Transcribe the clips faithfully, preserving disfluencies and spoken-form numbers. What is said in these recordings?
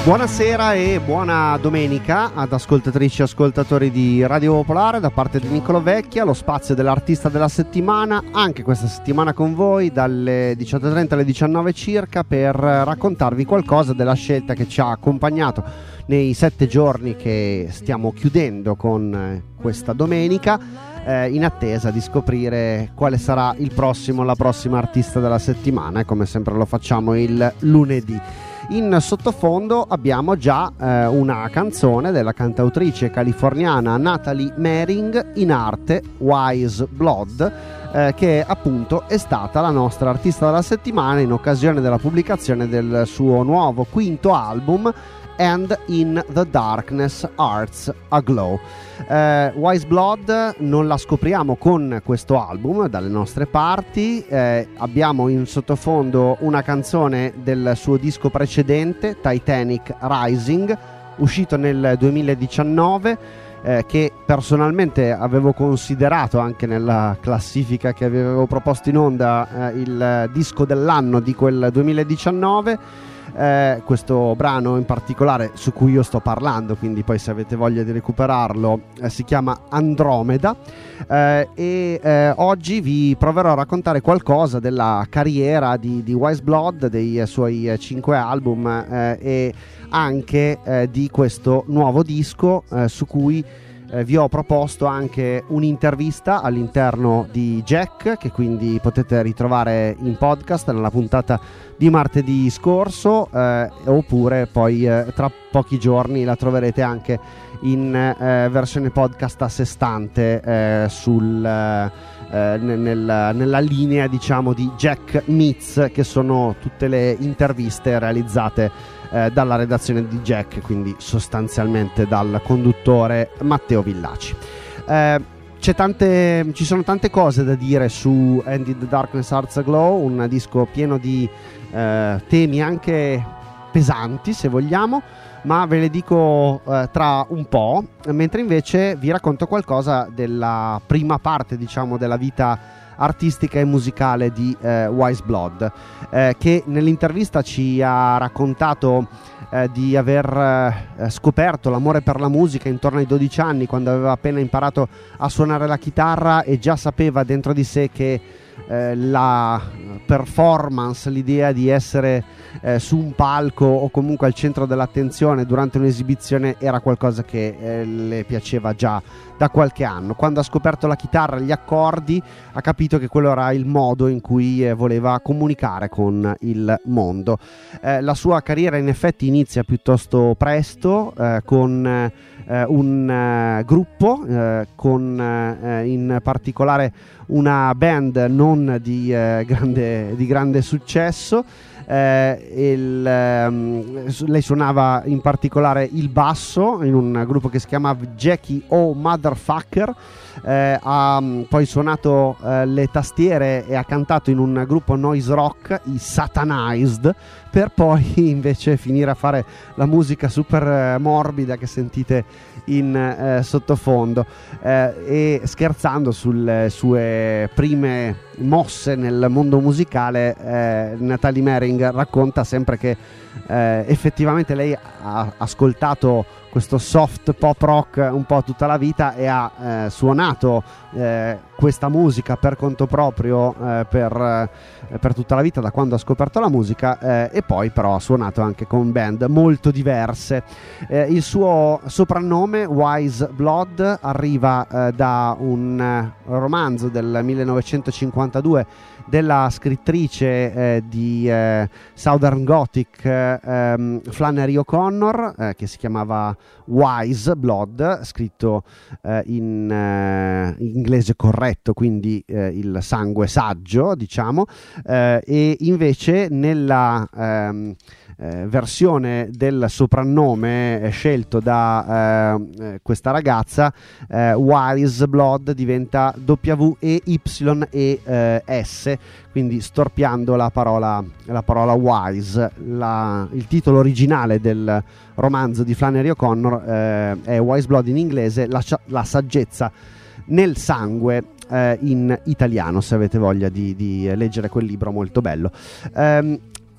Buonasera e buona domenica ad ascoltatrici e ascoltatori di Radio Popolare da parte di Niccolò Vecchia, lo spazio dell'artista della settimana, anche questa settimana con voi dalle diciotto e trenta alle diciannove circa, per raccontarvi qualcosa della scelta che ci ha accompagnato nei sette giorni che stiamo chiudendo con questa domenica, eh, in attesa di scoprire quale sarà il prossimo, la prossima artista della settimana, e come sempre lo facciamo il lunedì. In sottofondo abbiamo già eh, una canzone della cantautrice californiana Natalie Merring, in arte Wise Blood, eh, che appunto è stata la nostra artista della settimana in occasione della pubblicazione del suo nuovo quinto album And in the Darkness Hearts Aglow. eh, Wise Blood non la scopriamo con questo album dalle nostre parti, eh, abbiamo in sottofondo una canzone del suo disco precedente, Titanic Rising, uscito nel duemiladiciannove, eh, che personalmente avevo considerato anche nella classifica che avevo proposto in onda, eh, il disco dell'anno di quel duemiladiciannove. Eh, questo brano in particolare su cui io sto parlando, quindi poi se avete voglia di recuperarlo, eh, si chiama Andromeda, eh, e eh, oggi vi proverò a raccontare qualcosa della carriera di, di Wise Blood, dei suoi eh, cinque album, eh, e anche eh, di questo nuovo disco, eh, su cui Eh, vi ho proposto anche un'intervista all'interno di Jack, che quindi potete ritrovare in podcast nella puntata di martedì scorso, eh, oppure poi eh, tra pochi giorni la troverete anche in eh, versione podcast a sé stante, eh, sul, eh, nel, nella linea, diciamo, di Jack Meets, che sono tutte le interviste realizzate Eh, dalla redazione di Jack, quindi sostanzialmente dal conduttore Matteo Villaci. Eh, c'è tante, ci sono tante cose da dire su And in the Darkness Hearts Aglow, un disco pieno di eh, temi anche pesanti, se vogliamo, ma ve le dico eh, tra un po', mentre invece vi racconto qualcosa della prima parte, diciamo, della vita artistica e musicale di eh, Wise Blood, eh, che nell'intervista ci ha raccontato eh, di aver eh, scoperto l'amore per la musica intorno ai dodici anni, quando aveva appena imparato a suonare la chitarra e già sapeva dentro di sé che eh, la performance, l'idea di essere eh, su un palco o comunque al centro dell'attenzione durante un'esibizione era qualcosa che eh, le piaceva già da qualche anno. Quando ha scoperto la chitarra, gli accordi, ha capito che quello era il modo in cui eh, voleva comunicare con il mondo. Eh, la sua carriera in effetti inizia piuttosto presto, eh, con eh, un eh, gruppo, eh, con eh, in particolare una band non di, eh, grande, di grande successo. Eh, il, ehm, lei suonava in particolare il basso in un gruppo che si chiamava Jackie O Motherfucker, eh, ha poi suonato eh, le tastiere e ha cantato in un gruppo noise rock, i Satanized, per poi invece finire a fare la musica super eh, morbida che sentite in eh, sottofondo, eh, e scherzando sulle sue prime mosse nel mondo musicale, eh, Natalie Merring racconta sempre che eh, effettivamente lei ha ascoltato questo soft pop rock un po' tutta la vita e ha eh, suonato eh, questa musica per conto proprio eh, per, eh, per tutta la vita, da quando ha scoperto la musica, eh, e poi però ha suonato anche con band molto diverse. Eh, il suo soprannome Wise Blood arriva eh, da un eh, romanzo del millenovecentocinquantadue della scrittrice eh, di eh, Southern Gothic, eh, um, Flannery O'Connor, eh, che si chiamava Wise Blood, scritto eh, in eh, inglese corretto, quindi eh, il sangue saggio, diciamo, eh, e invece nella ehm, eh, versione del soprannome eh, scelto da eh, questa ragazza, eh, Wise Blood diventa W E Y E eh, S, quindi storpiando la parola, la parola wise. La, il titolo originale del romanzo di Flannery O'Connor eh, è Wise Blood in inglese, la, la saggezza nel sangue eh, in italiano, se avete voglia di, di leggere quel libro molto bello. Um,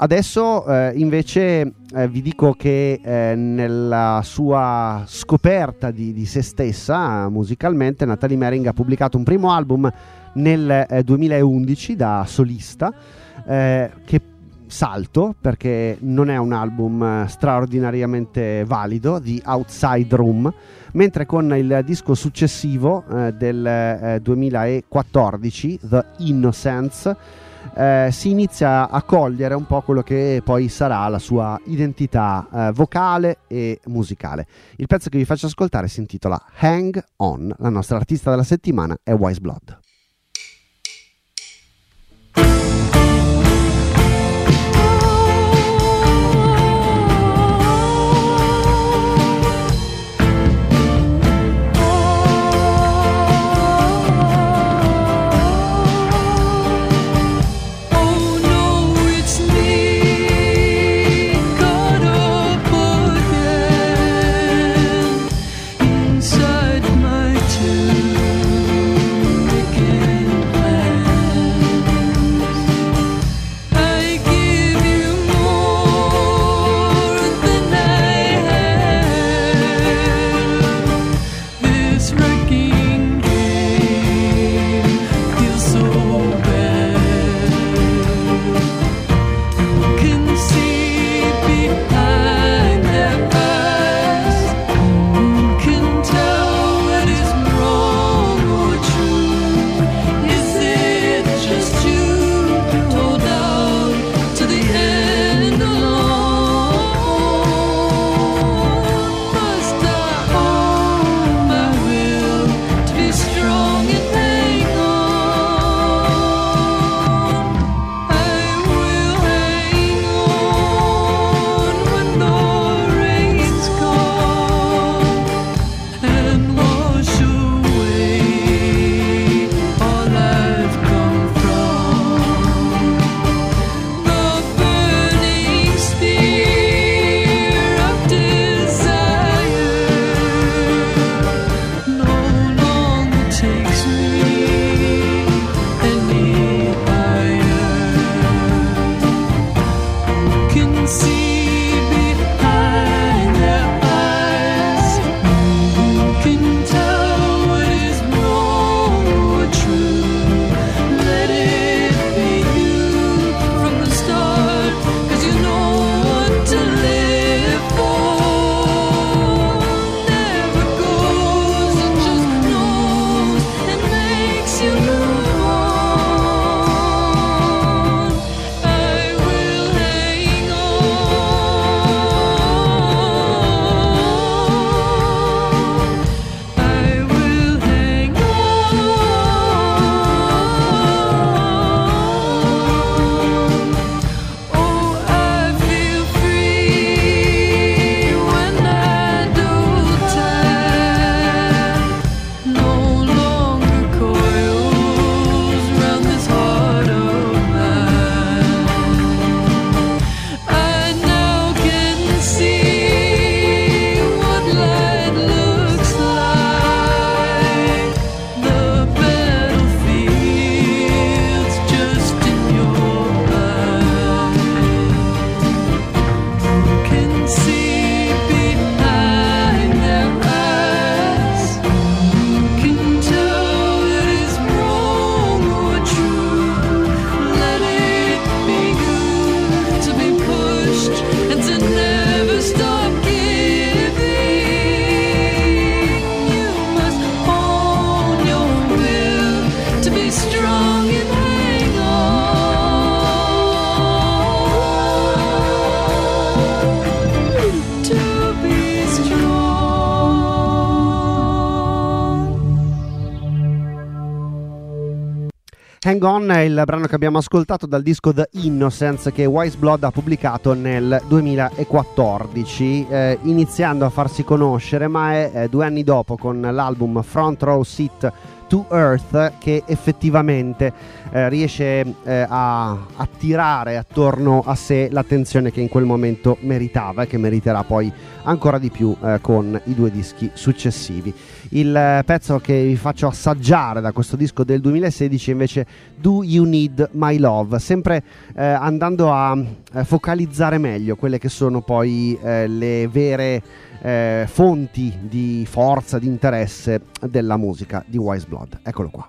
adesso eh, invece eh, vi dico che eh, nella sua scoperta di, di se stessa musicalmente, Natalie Merring ha pubblicato un primo album nel eh, duemilaundici da solista, eh, che salto perché non è un album straordinariamente valido, The Outside Room, mentre con il disco successivo eh, del eh, duemilaquattordici, The Innocence, eh, si inizia a cogliere un po' quello che poi sarà la sua identità eh, vocale e musicale. Il pezzo che vi faccio ascoltare si intitola Hang On. La nostra artista della settimana è Weyes Blood. Hang On è il brano che abbiamo ascoltato dal disco The Innocence che Weyes Blood ha pubblicato nel duemilaquattordici, eh, iniziando a farsi conoscere, ma è eh, due anni dopo con l'album Front Row Seat to Earth, che effettivamente eh, riesce eh, a attirare attorno a sé l'attenzione che in quel momento meritava e che meriterà poi ancora di più eh, con i due dischi successivi. Il eh, pezzo che vi faccio assaggiare da questo disco del duemilasedici è invece Do You Need My Love, sempre eh, andando a eh, focalizzare meglio quelle che sono poi eh, le vere eh, fonti di forza, di interesse della musica di Weyes Blood. Eccolo qua.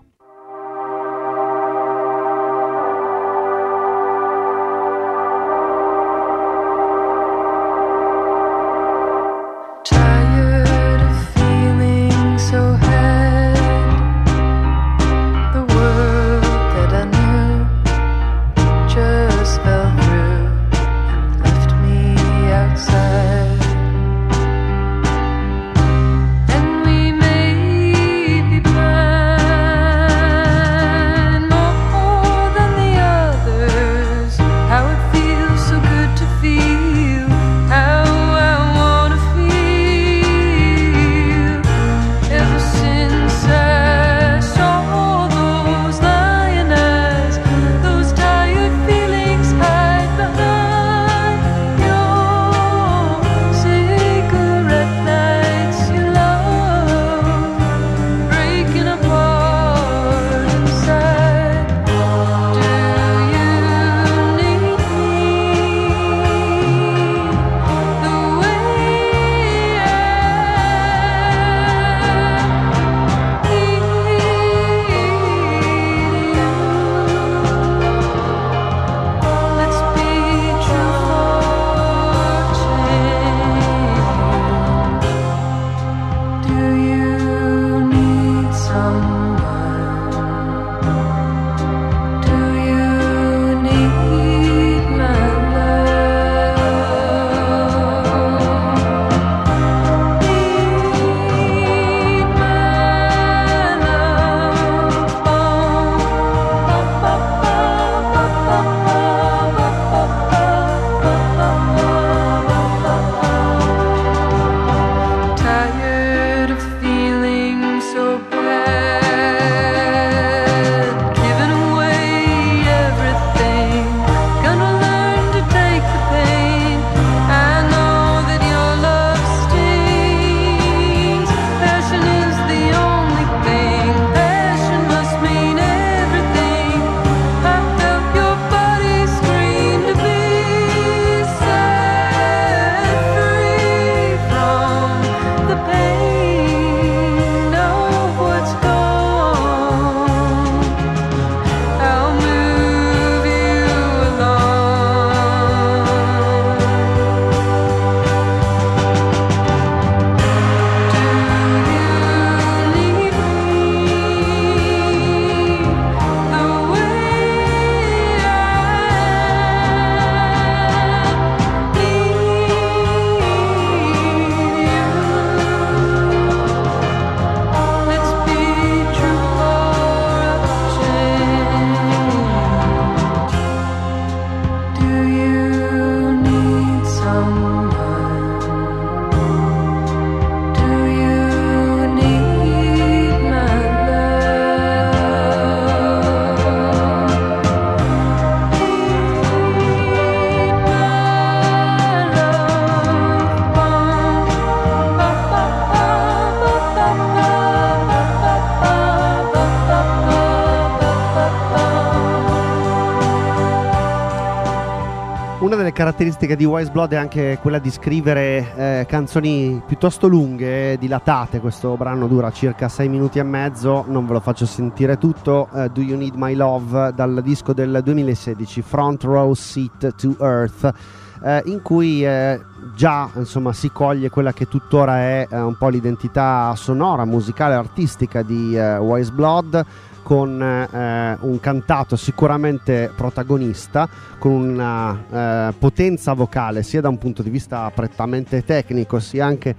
Una delle caratteristiche di Weyes Blood è anche quella di scrivere eh, canzoni piuttosto lunghe, dilatate. Questo brano dura circa sei minuti e mezzo, non ve lo faccio sentire tutto. uh, Do You Need My Love, dal disco del duemilasedici, Front Row Seat to Earth, eh, in cui eh, già insomma si coglie quella che tuttora è eh, un po' l'identità sonora, musicale, artistica di eh, Weyes Blood, con eh, un cantato sicuramente protagonista, con una eh, potenza vocale sia da un punto di vista prettamente tecnico sia anche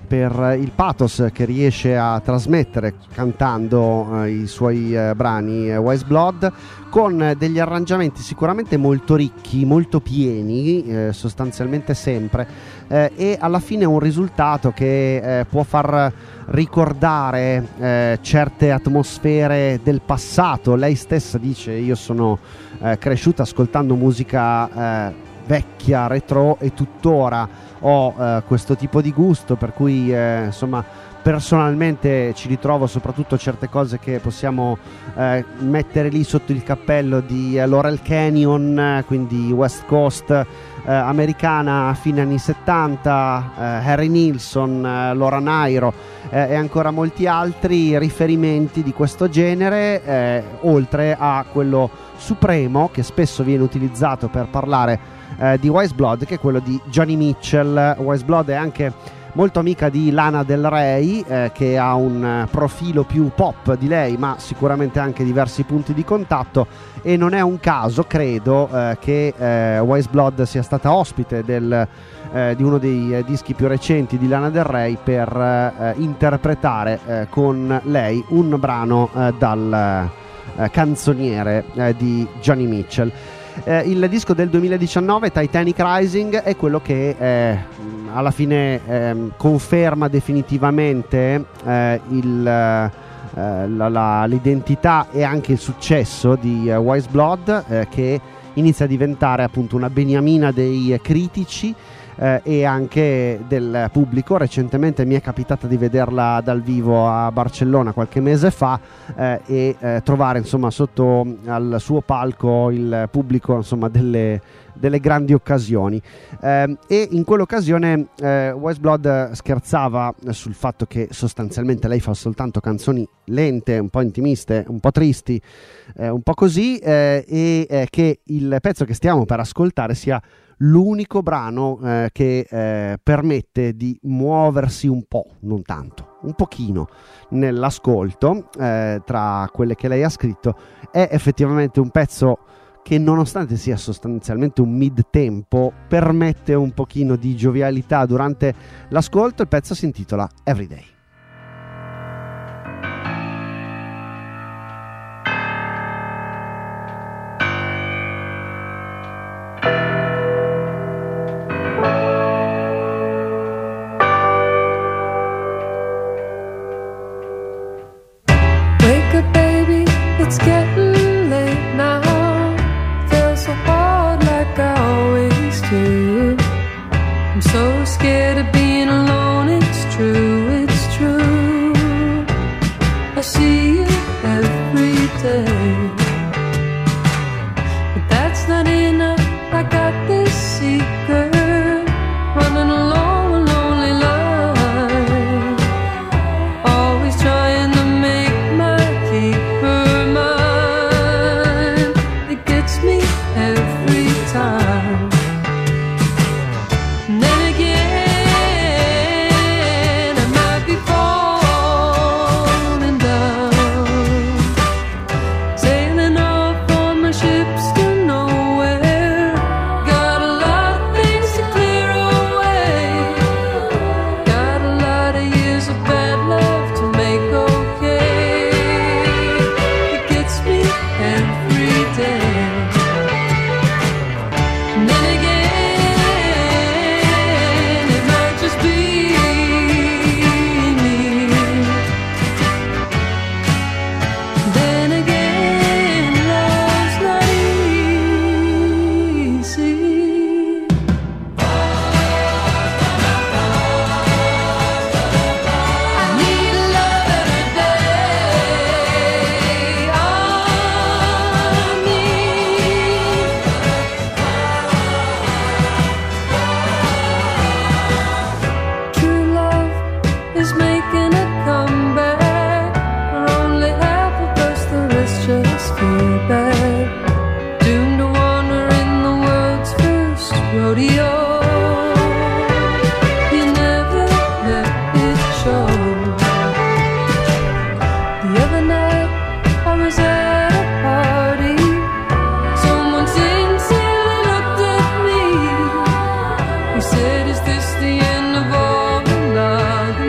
per il pathos che riesce a trasmettere cantando eh, i suoi eh, brani eh, Wise Blood, con degli arrangiamenti sicuramente molto ricchi, molto pieni, eh, sostanzialmente sempre, eh, e alla fine un risultato che eh, può far ricordare eh, certe atmosfere del passato. Lei stessa dice: io sono eh, cresciuta ascoltando musica eh, vecchia, retro, e tuttora ho eh, questo tipo di gusto, per cui eh, insomma personalmente ci ritrovo soprattutto certe cose che possiamo eh, mettere lì sotto il cappello di eh, Laurel Canyon, eh, quindi West Coast eh, americana fine anni settanta, eh, Harry Nilsson, eh, Laura Nyro eh, e ancora molti altri riferimenti di questo genere, eh, oltre a quello supremo che spesso viene utilizzato per parlare eh, di Wise Blood, che è quello di Joni Mitchell. Wise Blood è anche molto amica di Lana Del Rey, eh, che ha un eh, profilo più pop di lei, ma sicuramente anche diversi punti di contatto, e non è un caso, credo, eh, che eh, Wise Blood sia stata ospite del, eh, di uno dei eh, dischi più recenti di Lana Del Rey per eh, interpretare eh, con lei un brano eh, dal eh, canzoniere eh, di Joni Mitchell. Eh, il disco del duemiladiciannove, Titanic Rising, è quello che eh, alla fine eh, conferma definitivamente eh, il, eh, la, la, l'identità e anche il successo di uh, Wise Blood, eh, che inizia a diventare appunto una beniamina dei critici eh, e anche del pubblico. Recentemente mi è capitata di vederla dal vivo a Barcellona qualche mese fa eh, e eh, trovare insomma sotto al suo palco il pubblico insomma delle, delle grandi occasioni, eh, e in quell'occasione eh, Wise Blood scherzava sul fatto che sostanzialmente lei fa soltanto canzoni lente, un po' intimiste, un po' tristi, eh, un po' così, eh, e eh, che il pezzo che stiamo per ascoltare sia l'unico brano eh, che eh, permette di muoversi un po', non tanto, un pochino nell'ascolto eh, tra quelle che lei ha scritto. È effettivamente un pezzo che, nonostante sia sostanzialmente un mid-tempo, permette un pochino di giovialità durante l'ascolto. Il pezzo si intitola Everyday. It's getting late now. Feels so hard like I always do. I'm so scared of being alone. It's true, it's true. I see you every day, but that's not enough. I got this secret, running along a lonely line, always trying to make my keeper. Said, is this the end of all the love?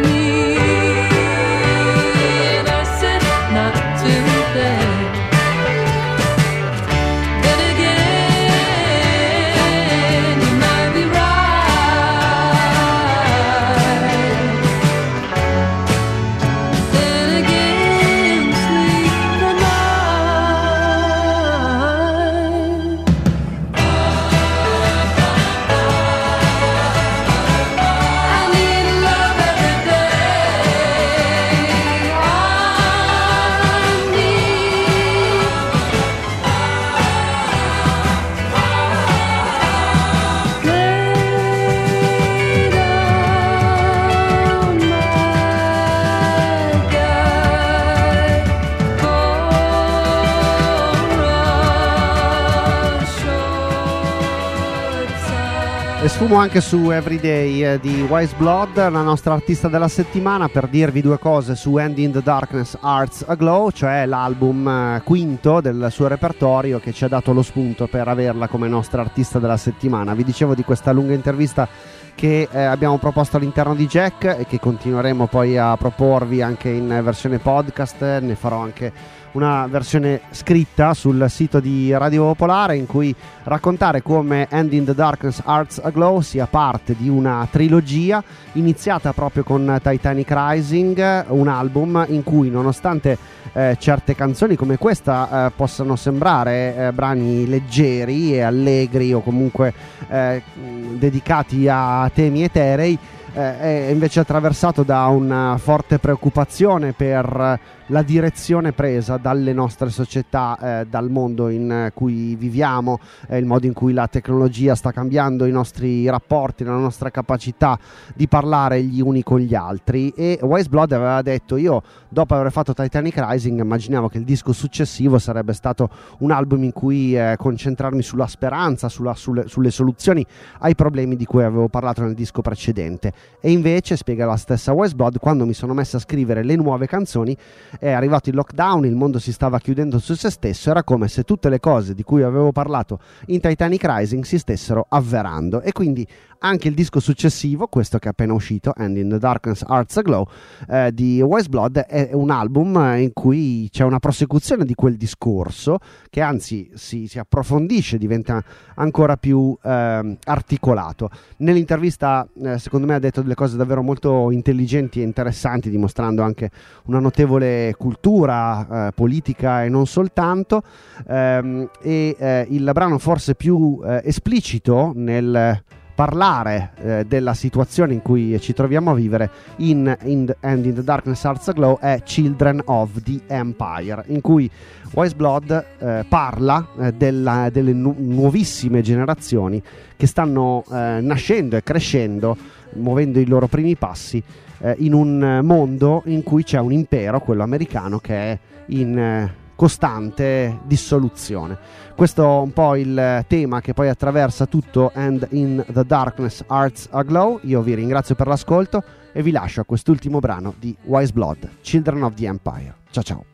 sfumo anche su Everyday eh, di Wise Blood, la nostra artista della settimana, per dirvi due cose su And in the Darkness Hearts Aglow, cioè l'album eh, quinto del suo repertorio che ci ha dato lo spunto per averla come nostra artista della settimana. Vi dicevo di questa lunga intervista che eh, abbiamo proposto all'interno di Jack e che continueremo poi a proporvi anche in versione podcast. Ne farò anche una versione scritta sul sito di Radio Popolare, in cui raccontare come And in the Darkness Hearts Aglow sia parte di una trilogia iniziata proprio con Titanic Rising, un album in cui, nonostante eh, certe canzoni come questa eh, possano sembrare eh, brani leggeri e allegri o comunque eh, dedicati a temi eterei, eh, è invece attraversato da una forte preoccupazione per la direzione presa dalle nostre società, eh, dal mondo in cui viviamo, eh, il modo in cui la tecnologia sta cambiando i nostri rapporti, la nostra capacità di parlare gli uni con gli altri. E Wise Blood aveva detto: io dopo aver fatto Titanic Rising immaginavo che il disco successivo sarebbe stato un album in cui eh, concentrarmi sulla speranza, sulla, sulle, sulle soluzioni ai problemi di cui avevo parlato nel disco precedente. E invece, spiega la stessa Wise Blood, quando mi sono messo a scrivere le nuove canzoni, è arrivato il lockdown, il mondo si stava chiudendo su se stesso, era come se tutte le cose di cui avevo parlato in Titanic Rising si stessero avverando. E quindi anche il disco successivo, questo che è appena uscito, And in the Darkness Hearts Aglow, eh, di Wise Blood, è un album in cui c'è una prosecuzione di quel discorso, che anzi si, si approfondisce, diventa ancora più eh, articolato. Nell'intervista eh, secondo me ha detto delle cose davvero molto intelligenti e interessanti, dimostrando anche una notevole cultura eh, politica e non soltanto, ehm, e eh, il brano forse più eh, esplicito nel parlare eh, della situazione in cui ci troviamo a vivere in, in the, And in the Darkness Hearts Aglow è Children of the Empire, in cui Wise Blood eh, parla eh, della, delle nu- nuovissime generazioni che stanno eh, nascendo e crescendo, muovendo i loro primi passi eh, in un mondo in cui c'è un impero, quello americano, che è in eh, costante dissoluzione. Questo è un po' il tema che poi attraversa tutto And in the Darkness Hearts Aglow. Io vi ringrazio per l'ascolto e vi lascio a quest'ultimo brano di Wise Blood, Children of the Empire. Ciao ciao.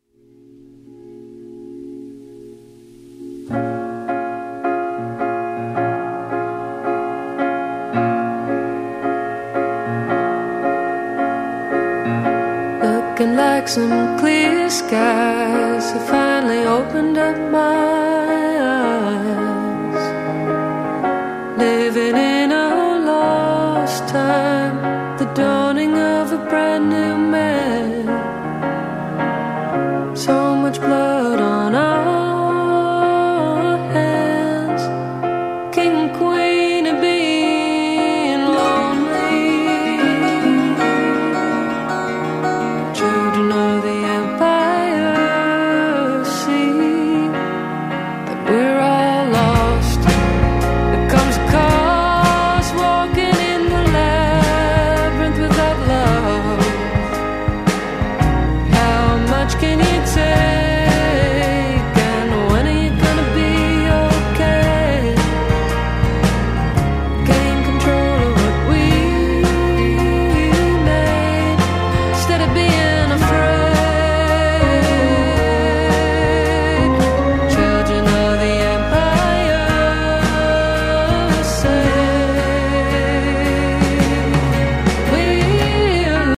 Looking like some clear skies have finally opened up my eyes. Living in a lost time, the dawning of a brand new